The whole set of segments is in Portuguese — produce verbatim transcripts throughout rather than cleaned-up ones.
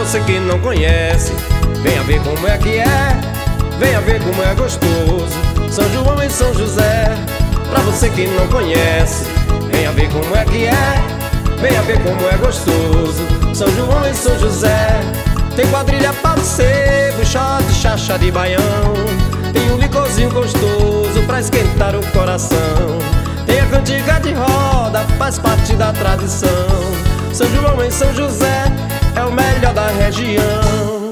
você que não conhece, venha ver como é que é, venha ver como é gostoso São João e São José. Pra você que não conhece, venha ver como é que é, venha ver como é gostoso São João e São José. Tem quadrilha para você, buchó de chacha de baião, tem um licorzinho gostoso pra esquentar o coração. Tem a cantiga de roda, faz parte da tradição. São João e São José é o melhor da região.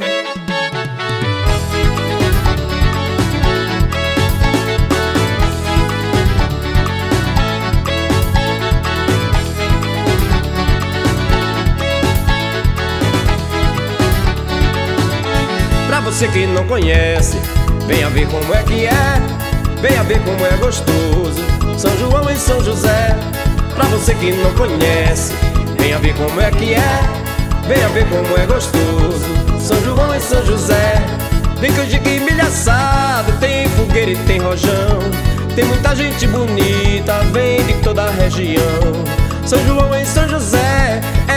Pra você que não conhece, venha ver como é que é, venha ver como é gostoso São João e São José. Pra você que não conhece, venha ver como é que é, venha ver como é gostoso São João e São José. Tem canjica e milho assado, tem fogueira e tem rojão, tem muita gente bonita, vem de toda a região. São João e São José é